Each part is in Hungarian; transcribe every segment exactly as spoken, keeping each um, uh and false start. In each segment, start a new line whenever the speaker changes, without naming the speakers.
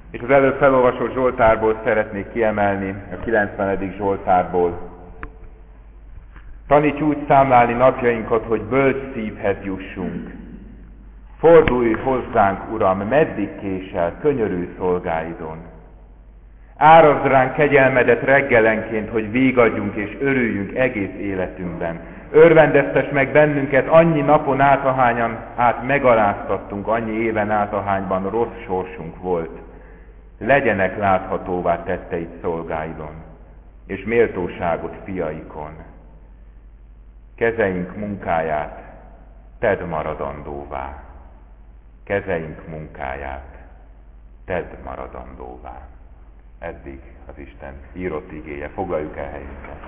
És az előbb felolvasott Zsoltárból szeretnék kiemelni, a kilencvenedik Zsoltárból. Taníts úgy számlálni napjainkat, hogy bölcs szívhez jussunk. Fordulj hozzánk, Uram, meddig késel, könyörülj szolgáidon. Árazd ránk kegyelmedet reggelenként, hogy végadjunk és örüljünk egész életünkben. Örvendeztess meg bennünket annyi napon át, ahányan át megaláztattunk, annyi éven át, ahányban rossz sorsunk volt. Legyenek láthatóvá tetteid szolgáidon, és méltóságot fiaikon. Kezeink munkáját tedd maradandóvá. Kezeink munkáját tedd maradandóvá. Eddig az Isten írott igéje. Foglaljuk el helyünket.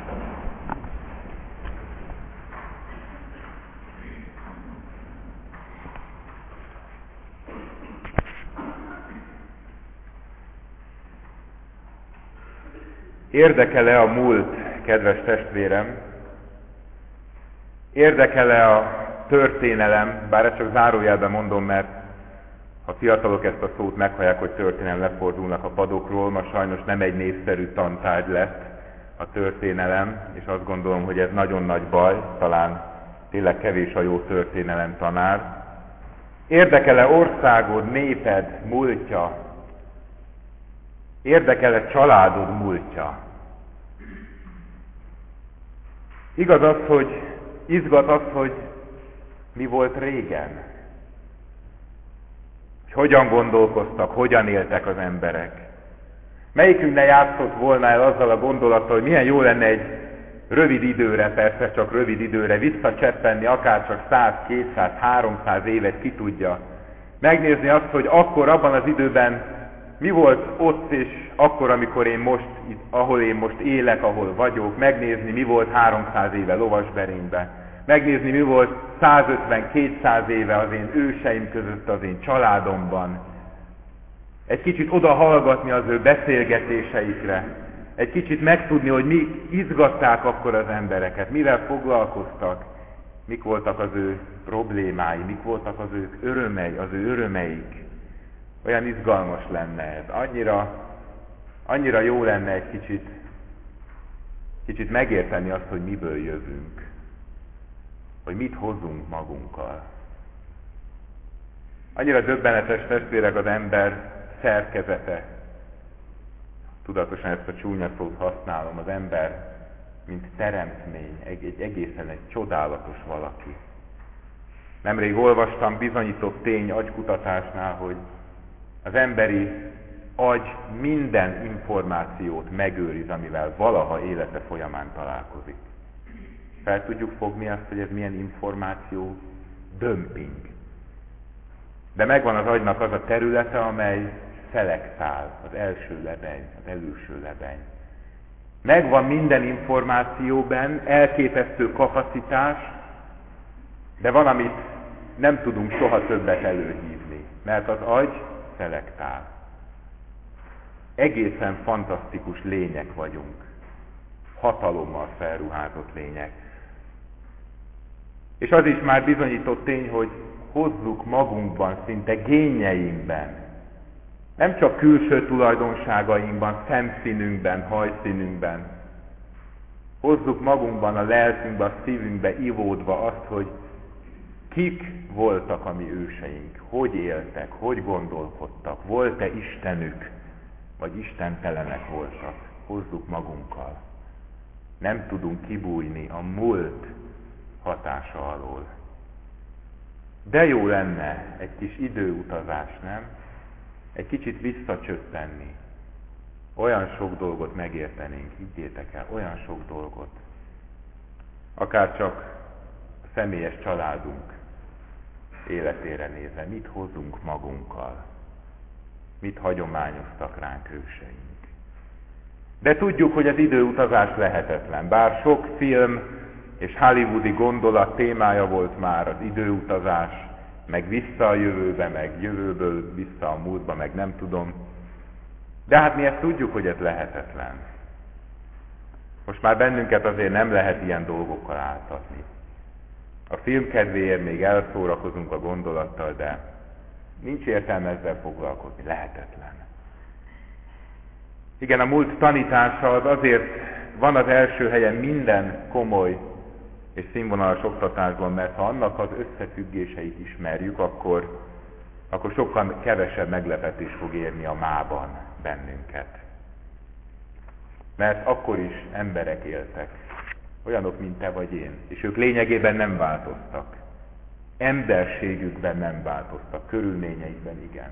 Érdekel-e a múlt, kedves testvérem? Érdekel-e a történelem? Bár ezt csak zárójelben mondom, mert a fiatalok ezt a szót meghallják, hogy történelem, lefordulnak a padokról. Ma sajnos nem egy népszerű tantárgy lett a történelem, és azt gondolom, hogy ez nagyon nagy baj, talán tényleg kevés a jó történelem tanár. Érdekel-e országod, néped múltja? Érdekel-e családod múltja? Igaz az, hogy izgat az, hogy mi volt régen? És hogyan gondolkoztak, hogyan éltek az emberek? Melyikünk ne játszott volna el azzal a gondolattal, hogy milyen jó lenne egy rövid időre, persze csak rövid időre visszacseppenni, akár csak száz, kétszáz, háromszáz évet, ki tudja. Megnézni azt, hogy akkor, abban az időben mi volt ott, és akkor, amikor én most, itt, ahol én most élek, ahol vagyok, megnézni, mi volt háromszáz éve Lovasberényben, megnézni, mi volt százötven-kétszáz éve az én őseim között, az én családomban, egy kicsit oda hallgatni az ő beszélgetéseikre, egy kicsit megtudni, hogy mi izgatták akkor az embereket, mivel foglalkoztak, mik voltak az ő problémái, mik voltak az ő örömei, az ő örömeik. Olyan izgalmas lenne ez. Annyira, annyira jó lenne egy kicsit, kicsit megérteni azt, hogy miből jövünk. Hogy mit hozunk magunkkal. Annyira döbbenetes, testvérek, az ember szerkezete. Tudatosan ezt a csúnya szót használom. Az ember, mint teremtmény, egy, egy egészen egy csodálatos valaki. Nemrég olvastam bizonyított tény agykutatásnál, hogy az emberi agy minden információt megőriz, amivel valaha élete folyamán találkozik. Fel tudjuk fogni azt, hogy ez milyen információ? Dömping. De megvan az agynak az a területe, amely szelektál, az első lebeny, az előső lebeny. Megvan minden információban, elképesztő kapacitás, de van, amit nem tudunk soha többet előhívni, mert az agy szelektál. Egészen fantasztikus lények vagyunk. Hatalommal felruházott lények. És az is már bizonyított tény, hogy hozzuk magunkban, szinte génjeinkben, nem csak külső tulajdonságainkban, szemszínünkben, hajszínünkben, hozzuk magunkban, a lelkünkben, a szívünkbe ivódva azt, hogy kik voltak a mi őseink, hogy éltek, hogy gondolkodtak, volt-e Istenük, vagy istentelenek voltak. Hozzuk magunkkal. Nem tudunk kibújni a múlt hatása alól. De jó lenne egy kis időutazás, nem? Egy kicsit visszacsöppenni. Olyan sok dolgot megértenénk, higgyétek el, olyan sok dolgot. Akár csak a személyes családunk életére nézve, mit hozunk magunkkal, mit hagyományoztak ránk őseink. De tudjuk, hogy az időutazás lehetetlen. Bár sok film és hollywoodi gondolat témája volt már az időutazás, meg vissza a jövőbe, meg jövőből vissza a múltba, meg nem tudom. De hát mi ezt tudjuk, hogy ez lehetetlen. Most már bennünket azért nem lehet ilyen dolgokkal áltatni. A film kedvéért még elszórakozunk a gondolattal, de nincs értelme ezzel foglalkozni, lehetetlen. Igen, a múlt tanítása az azért van az első helyen minden komoly és színvonalas oktatásban, mert ha annak az összefüggéseit ismerjük, akkor, akkor sokkal kevesebb meglepetés fog érni a mában bennünket. Mert akkor is emberek éltek, olyanok, mint te vagy én, és ők lényegében nem változtak. Emberségükben nem változtak, körülményeikben igen.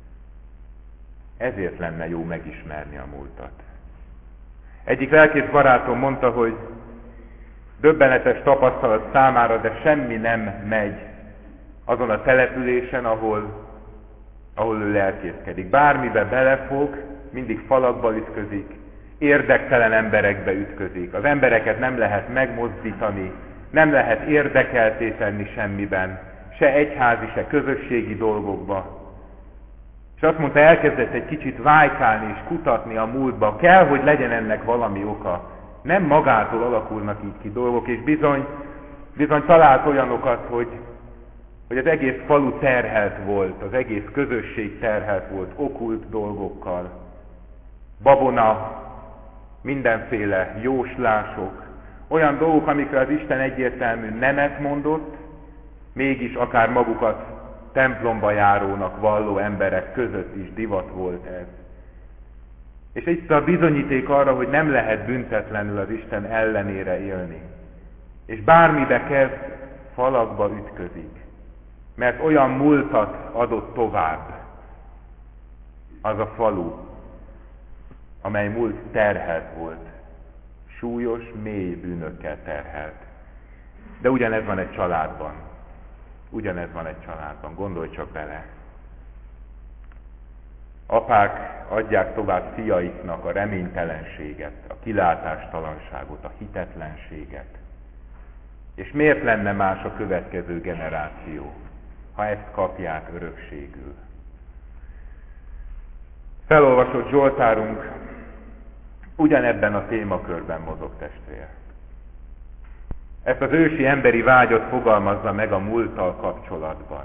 Ezért lenne jó megismerni a múltat. Egyik lelkész barátom mondta, hogy döbbenetes tapasztalat számára, de semmi nem megy azon a településen, ahol, ahol ő lelkészkedik. Bármibe belefog, mindig falakba ütközik, érdektelen emberekbe ütközik. Az embereket nem lehet megmozdítani, nem lehet érdekelté tenni semmiben, se egyházi, se közösségi dolgokba. És azt mondta, elkezdett egy kicsit vájkálni és kutatni a múltba. Kell, hogy legyen ennek valami oka. Nem magától alakulnak így ki dolgok, és bizony, bizony talált olyanokat, hogy, hogy az egész falu terhelt volt, az egész közösség terhelt volt okkult dolgokkal. Babona, mindenféle jóslások, olyan dolgok, amikre az Isten egyértelmű nemet mondott, mégis akár magukat templomba járónak valló emberek között is divat volt ez. És itt a bizonyíték arra, hogy nem lehet büntetlenül az Isten ellenére élni. És bármibe kezd, falakba ütközik. Mert olyan múltat adott tovább az a falu, amely múlt terhelt volt. Súlyos, mély bűnökkel terhelt. De ugyanez van egy családban. Ugyanez van egy családban. Gondolj csak bele. Apák adják tovább fiaiknak a reménytelenséget, a kilátástalanságot, a hitetlenséget. És miért lenne más a következő generáció, ha ezt kapják örökségül? Felolvasott Zsoltárunk ugyanebben a témakörben mozog, testvér. Ezt az ősi emberi vágyat fogalmazza meg a múlttal kapcsolatban.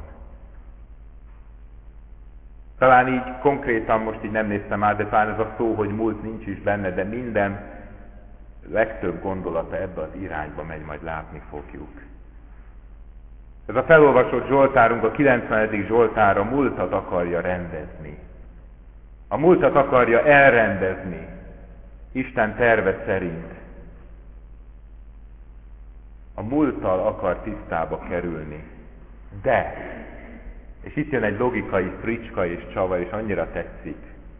Talán így konkrétan most így nem néztem át, de talán ez a szó, hogy múlt nincs is benne, de minden legtöbb gondolata ebbe az irányba megy, majd látni fogjuk. Ez a felolvasott Zsoltárunk, a kilencvenedik Zsoltár a múltat akarja rendezni. A múltat akarja elrendezni Isten terve szerint. A múlttal akar tisztába kerülni. De, és itt jön egy logikai fricska és csavar, és annyira tetszik.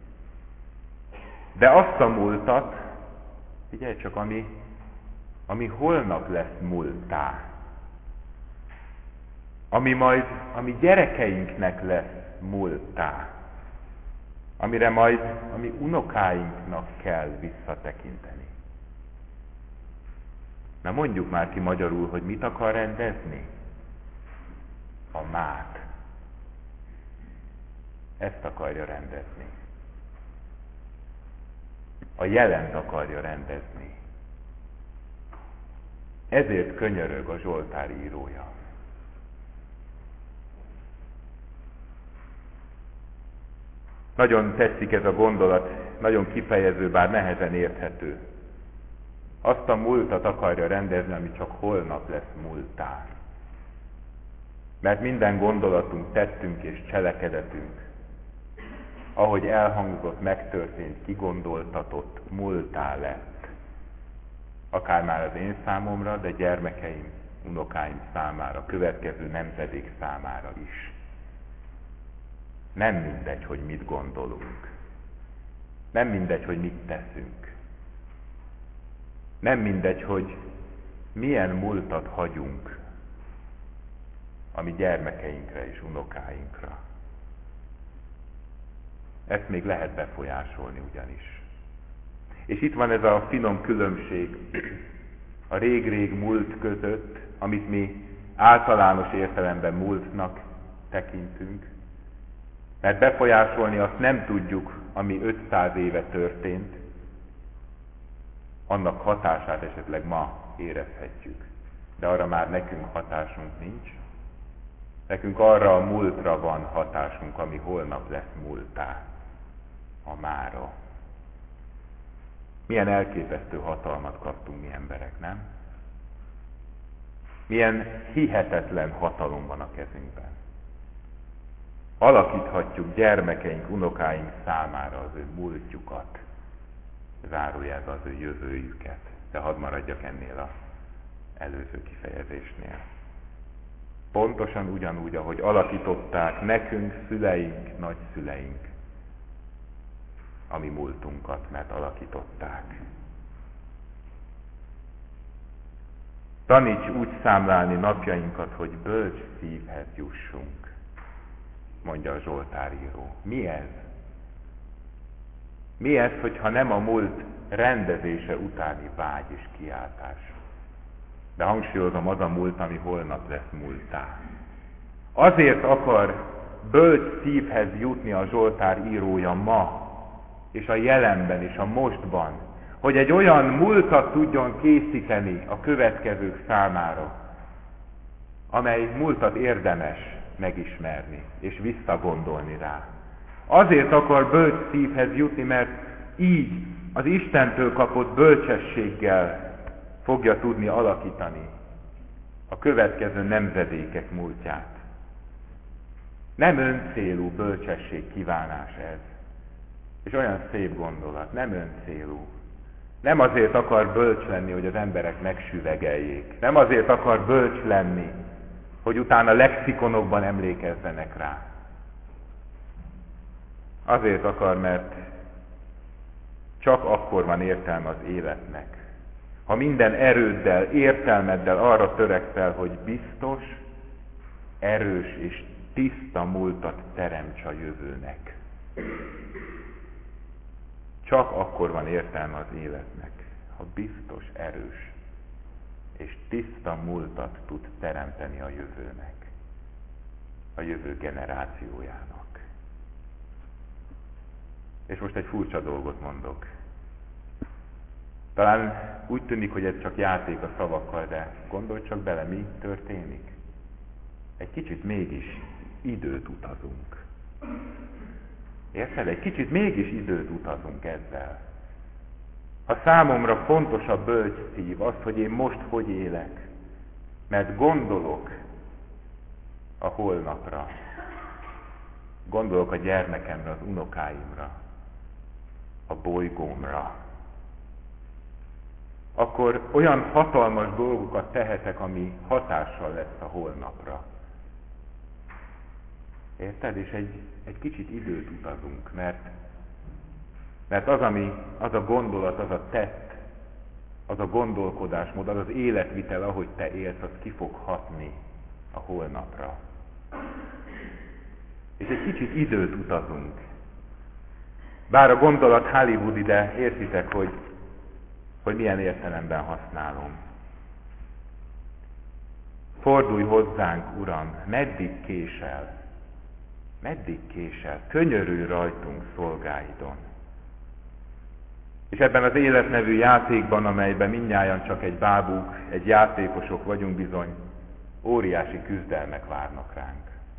De azt a múltat, figyelj csak, ami, ami holnap lesz múlttá. Ami majd, ami gyerekeinknek lesz múlttá. Amire majd, ami unokáinknak kell visszatekinteni. Na mondjuk már ki magyarul, hogy mit akar rendezni? A mát. Ezt akarja rendezni. A jelent akarja rendezni. Ezért könyörög a Zsoltár írója. Nagyon tetszik ez a gondolat, nagyon kifejező, bár nehezen érthető. Azt a múltat akarja rendezni, ami csak holnap lesz múlttá. Mert minden gondolatunk, tettünk és cselekedetünk, ahogy elhangzott, megtörtént, kigondoltatott, múlttá lett. Akár már az én számomra, de gyermekeim, unokáim számára, következő nemzedék számára is. Nem mindegy, hogy mit gondolunk. Nem mindegy, hogy mit teszünk. Nem mindegy, hogy milyen múltat hagyunk a mi gyermekeinkre és unokáinkra. Ezt még lehet befolyásolni ugyanis. És itt van ez a finom különbség a rég-rég múlt között, amit mi általános értelemben múltnak tekintünk, mert befolyásolni azt nem tudjuk, ami ötszáz éve történt, annak hatását esetleg ma érezhetjük. De arra már nekünk hatásunk nincs. Nekünk arra a múltra van hatásunk, ami holnap lesz múlttá. A mára. Milyen elképesztő hatalmat kaptunk mi emberek, nem? Milyen hihetetlen hatalom van a kezünkben. Alakíthatjuk gyermekeink, unokáink számára az ő múltjukat, zárójelbe az ő jövőjüket. De hadd maradjak ennél az előző kifejezésnél. Pontosan ugyanúgy, ahogy alakították nekünk szüleink, nagyszüleink, a mi múltunkat, mert alakították. Taníts úgy számlálni napjainkat, hogy bölcs szívhez jussunk, mondja a Zsoltáríró. Mi ez? Mi ez, hogyha nem a múlt rendezése utáni vágy és kiáltás? De hangsúlyozom, az a múlt, ami holnap lesz múlttá. Azért akar bölcs szívhez jutni a Zsoltár írója ma, és a jelenben, és a mostban, hogy egy olyan múltat tudjon készíteni a következők számára, amely múltat érdemes megismerni, és visszagondolni rá. Azért akar bölcs szívhez jutni, mert így az Istentől kapott bölcsességgel fogja tudni alakítani a következő nemzedékek múltját. Nem öncélú bölcsesség kívánás ez. És olyan szép gondolat, nem öncélú. Nem azért akar bölcs lenni, hogy az emberek megsüvegeljék. Nem azért akar bölcs lenni, hogy utána lexikonokban emlékezzenek rá. Azért akar, mert csak akkor van értelme az életnek, ha minden erőddel, értelmeddel arra törekszel, hogy biztos, erős és tiszta múltat teremts a jövőnek. Csak akkor van értelme az életnek, ha biztos, erős és tiszta múltat tud teremteni a jövőnek, a jövő generációjának. És most egy furcsa dolgot mondok. Talán úgy tűnik, hogy ez csak játék a szavakkal, de gondolj csak bele, mi történik. Egy kicsit mégis időt utazunk. Érted? Egy kicsit mégis időt utazunk ezzel. A számomra fontosabb bölcs szív az, hogy én most hogy élek. Mert gondolok a holnapra. Gondolok a gyermekemre, az unokáimra, a bolygómra. Akkor olyan hatalmas dolgokat tehetek, ami hatással lesz a holnapra. Érted? És egy, egy kicsit időt utazunk, mert, mert az, ami, az a gondolat, az a tett, az a gondolkodásmód, az az életvitel, ahogy te élsz, az ki fog hatni a holnapra. És egy kicsit időt utazunk. Bár a gondolat hollywoodi, de értitek, hogy, hogy milyen értelemben használom. Fordulj hozzánk, Uram, meddig késel? Meddig késel? Könyörülj rajtunk, szolgáidon. És ebben az Élet nevű játékban, amelyben mindnyájan csak egy bábúk, egy játékosok vagyunk bizony, óriási küzdelmek várnak ránk.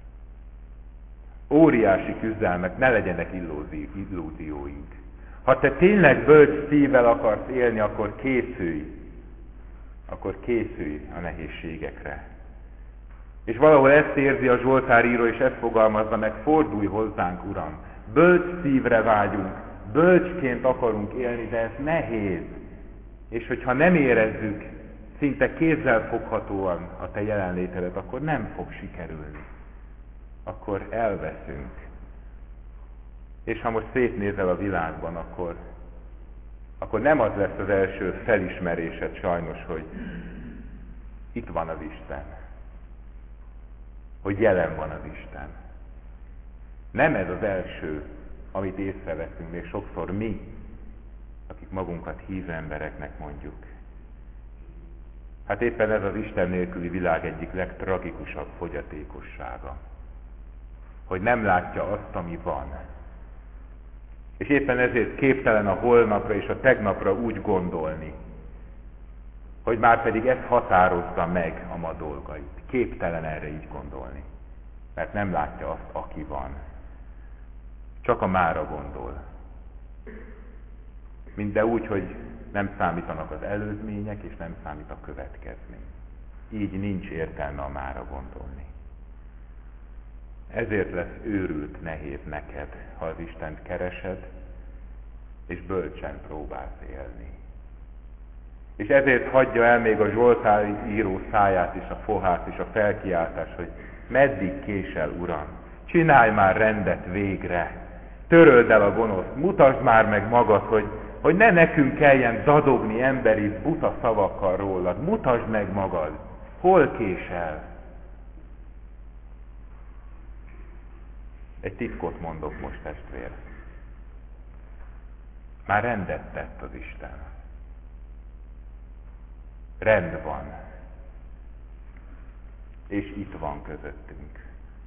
Óriási küzdelmek, ne legyenek illúzióink. Ha te tényleg bölcs szívvel akarsz élni, akkor készülj. Akkor készülj a nehézségekre. És valahol ezt érzi a Zsoltáríró, és ezt fogalmazza meg, fordulj hozzánk, Uram. Bölcs szívre vágyunk, bölcsként akarunk élni, de ez nehéz. És hogyha nem érezzük szinte kézzelfoghatóan a te jelenlétedet, akkor nem fog sikerülni. Akkor elveszünk. És ha most szétnézel a világban, akkor, akkor nem az lesz az első felismerésed sajnos, hogy itt van az Isten. Hogy jelen van az Isten. Nem ez az első, amit észreveszünk, még sokszor mi, akik magunkat hívő embereknek mondjuk. Hát éppen ez az Isten nélküli világ egyik legtragikusabb fogyatékossága. Hogy nem látja azt, ami van. És éppen ezért képtelen a holnapra és a tegnapra úgy gondolni, hogy már pedig ez határozza meg a ma dolgait. Képtelen erre így gondolni. Mert nem látja azt, aki van. Csak a mára gondol. Mind de úgy, hogy nem számítanak az előzmények, és nem számít a következmény. Így nincs értelme a mára gondolni. Ezért lesz őrült nehéz neked, ha az Istent keresed, és bölcsen próbálsz élni. És ezért hagyja el még a Zsoltár író száját is, a fohát és a felkiáltás, hogy meddig késel, Uram, csinálj már rendet végre, töröld el a gonoszt, mutasd már meg magad, hogy, hogy ne nekünk kelljen dadogni emberi buta szavakkal rólad, mutasd meg magad, hol késel. Egy titkot mondok most, testvér. Már rendet tett az Isten. Rend van. És itt van közöttünk.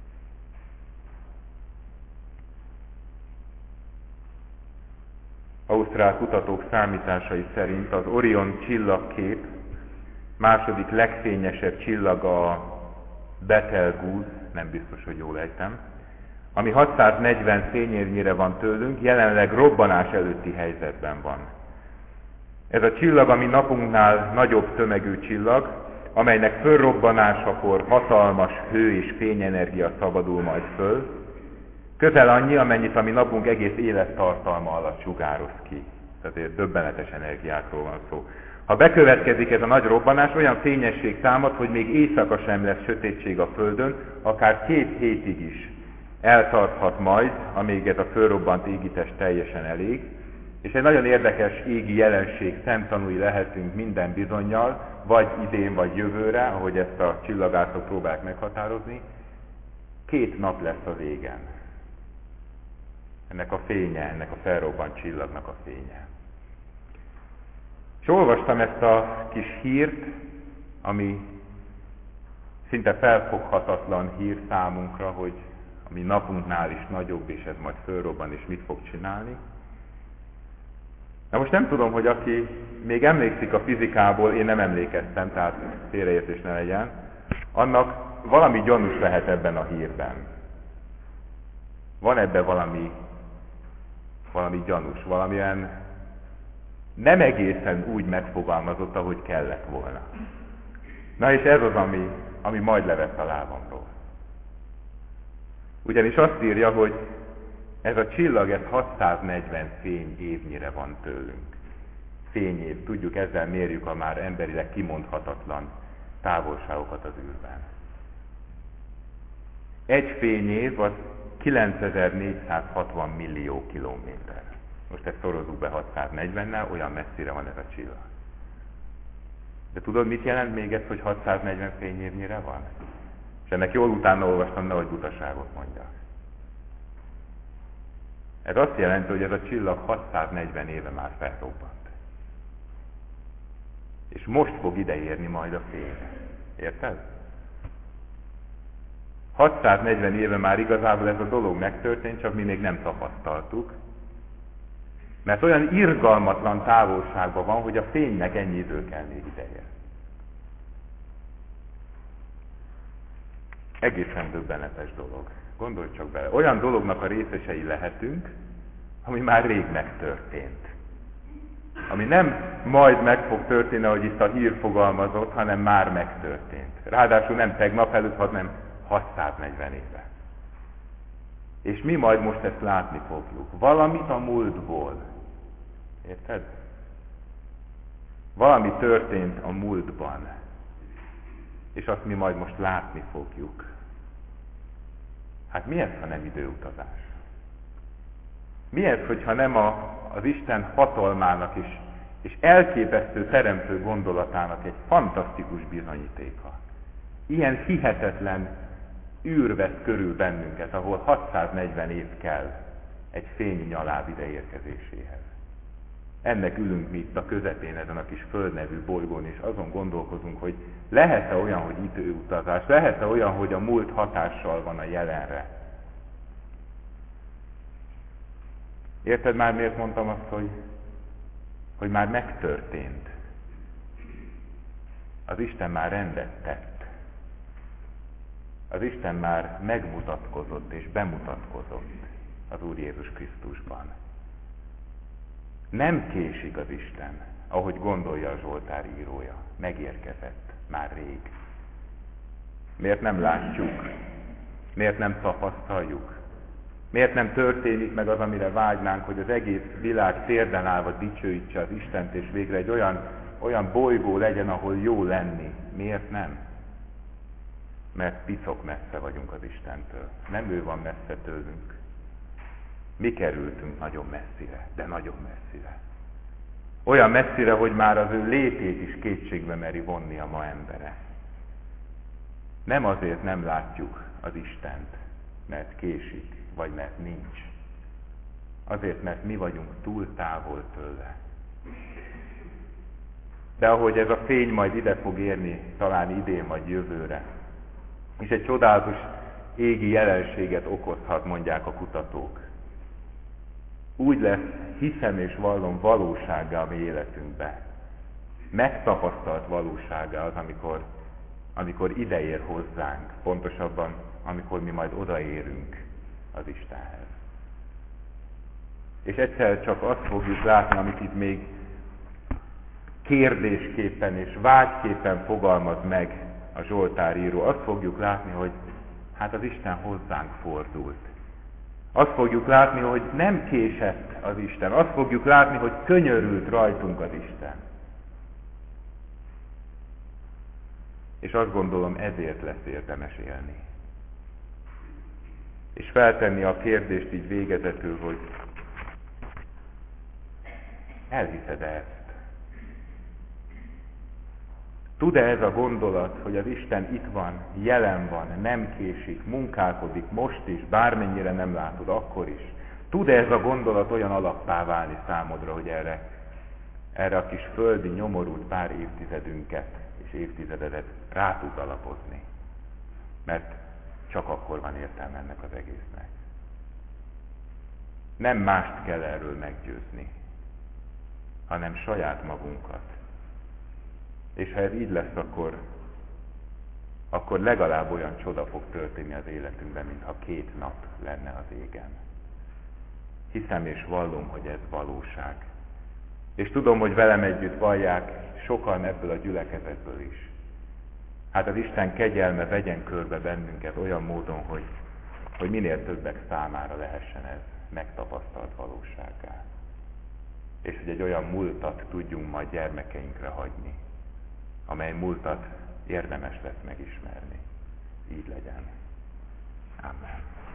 Ausztrál kutatók számításai szerint az Orion csillagkép második legfényesebb csillag a Betelgeuse, nem biztos, hogy jól ejtem, ami hatszáznegyven fényévnyire van tőlünk, jelenleg robbanás előtti helyzetben van. Ez a csillag, ami napunknál nagyobb tömegű csillag, amelynek fölrobbanásakor hatalmas hő és fényenergia szabadul majd föl, közel annyi, amennyit, ami napunk egész élettartalma alatt sugároz ki. Tehát döbbenetes energiákról van szó. Ha bekövetkezik ez a nagy robbanás, olyan fényesség támad, hogy még éjszaka sem lesz sötétség a Földön, akár két hétig is eltarthat majd, amíg ez a fölrobbant égitest teljesen elég, és egy nagyon érdekes égi jelenség szemtanúi lehetünk minden bizonnyal, vagy idén, vagy jövőre, ahogy ezt a csillagászok próbálják meghatározni, két nap lesz az égen. Ennek a fénye, ennek a felrobbant csillagnak a fénye. És olvastam ezt a kis hírt, ami szinte felfoghatatlan hír számunkra, hogy ami napunknál is nagyobb, és ez majd fölrobban, és mit fog csinálni. Na most nem tudom, hogy aki még emlékszik a fizikából, én nem emlékeztem, tehát félreértés ne legyen, annak valami gyanús lehet ebben a hírben. Van ebben valami, valami gyanús, valamilyen nem egészen úgy megfogalmazott, ahogy kellett volna. Na és ez az, ami, ami majd levett a lábamról. Ugyanis azt írja, hogy ez a csillag, ez hatszáznegyven fényévnyire van tőlünk. Fényév, tudjuk, ezzel mérjük a már emberileg kimondhatatlan távolságokat az űrben. Egy fényév az kilencezer-négyszázhatvan millió kilométer. Most ezt szorozzuk be hatszáznegyvennel, olyan messzire van ez a csillag. De tudod, mit jelent még ez, hogy hatszáznegyven fényévnyire van? És ennek jól utána olvastam, nehogy butaságot mondjak. Ez azt jelenti, hogy ez a csillag hatszáznegyven éve már felrobbant. És most fog ideérni majd a fény. Érted? hatszáznegyven éve már igazából ez a dolog megtörtént, csak mi még nem tapasztaltuk. Mert olyan irgalmatlan távolságban van, hogy a fénynek ennyi idő kell még ideje. Egészen döbbenetes dolog. Gondolj csak bele. Olyan dolognak a részesei lehetünk, ami már rég megtörtént. Ami nem majd meg fog történni, ahogy itt a hír fogalmazott, hanem már megtörtént. Ráadásul nem tegnap előtt, hanem hatszáznegyven éve. És mi majd most ezt látni fogjuk. Valamit a múltból. Érted? Valami történt a múltban. És azt mi majd most látni fogjuk. Hát mi ez, ha nem időutazás? Mi ez, hogyha nem a, az Isten hatalmának is, és elképesztő teremtő gondolatának egy fantasztikus bizonyítéka? Ilyen hihetetlen űr vesz körül bennünket, ahol hatszáznegyven év kell egy fénynyaláb ideérkezéséhez. Ennek ülünk mi itt a közepén ezen a kis Föld nevű bolygón, és azon gondolkozunk, hogy lehet-e olyan, hogy időutazás, lehet-e olyan, hogy a múlt hatással van a jelenre. Érted már, miért mondtam azt, hogy, hogy már megtörtént? Az Isten már rendet tett. Az Isten már megmutatkozott és bemutatkozott az Úr Jézus Krisztusban. Nem késik az Isten, ahogy gondolja a Zsoltár írója. Megérkezett már rég. Miért nem látjuk? Miért nem tapasztaljuk? Miért nem történik meg az, amire vágynánk, hogy az egész világ térden állva dicsőítse az Istent, és végre egy olyan, olyan bolygó legyen, ahol jó lenni? Miért nem? Mert piszok messze vagyunk az Istentől. Nem ő van messze tőlünk. Mi kerültünk nagyon messzire, de nagyon messzire. Olyan messzire, hogy már az ő létét is kétségbe meri vonni a ma embere. Nem azért nem látjuk az Istent, mert késik, vagy mert nincs. Azért, mert mi vagyunk túl távol tőle. De ahogy ez a fény majd ide fog érni, talán idén vagy jövőre, és egy csodálatos égi jelenséget okozhat, mondják a kutatók. Úgy lesz, hiszem és vallom, valósággá a mi életünkbe. Megtapasztalt valósággá az, amikor, amikor ide ér hozzánk, pontosabban, amikor mi majd odaérünk az Istenhez. És egyszer csak azt fogjuk látni, amit itt még kérdésképpen és vágyképpen fogalmaz meg a Zsoltár író. Azt fogjuk látni, hogy hát az Isten hozzánk fordult. Azt fogjuk látni, hogy nem késett az Isten. Azt fogjuk látni, hogy könyörült rajtunk az Isten. És azt gondolom, ezért lesz érdemes élni. És feltenni a kérdést így végezetül, hogy elhiszed-e ezt? Tud-e ez a gondolat, hogy az Isten itt van, jelen van, nem késik, munkálkodik most is, bármennyire nem látod, akkor is? Tud-e ez a gondolat olyan alappá válni számodra, hogy erre, erre a kis földi, nyomorult pár évtizedünket és évtizededet rá tud alapozni? Mert csak akkor van értelme ennek az egésznek. Nem mást kell erről meggyőzni, hanem saját magunkat. És ha ez így lesz, akkor, akkor legalább olyan csoda fog történni az életünkben, mintha két nap lenne az égen. Hiszem és vallom, hogy ez valóság. És tudom, hogy velem együtt vallják sokan ebből a gyülekezetből is. Hát az Isten kegyelme vegyen körbe bennünket olyan módon, hogy, hogy minél többek számára lehessen ez megtapasztalt valósággá. És hogy egy olyan múltat tudjunk majd gyermekeinkre hagyni, amely múltat érdemes lesz megismerni. Így legyen. Amen.